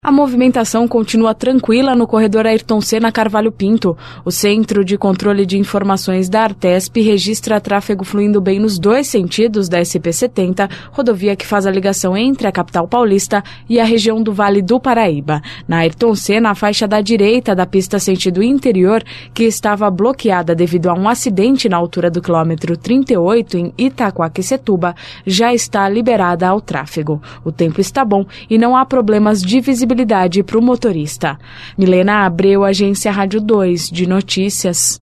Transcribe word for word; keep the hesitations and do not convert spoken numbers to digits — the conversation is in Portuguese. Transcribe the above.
A movimentação continua tranquila no corredor Ayrton Senna Carvalho Pinto. O Centro de Controle de Informações da Artesp registra tráfego fluindo bem nos dois sentidos da S P setenta, rodovia que faz a ligação entre a capital paulista e a região do Vale do Paraíba. Na Ayrton Senna, a faixa da direita da pista sentido interior, que estava bloqueada devido a um acidente na altura do quilômetro trinta e oito em Itaquaquecetuba, já está liberada ao tráfego. O tempo está bom e não há problemas de visibilidade para o motorista. Milena Abreu, Agência Rádio dois de Notícias.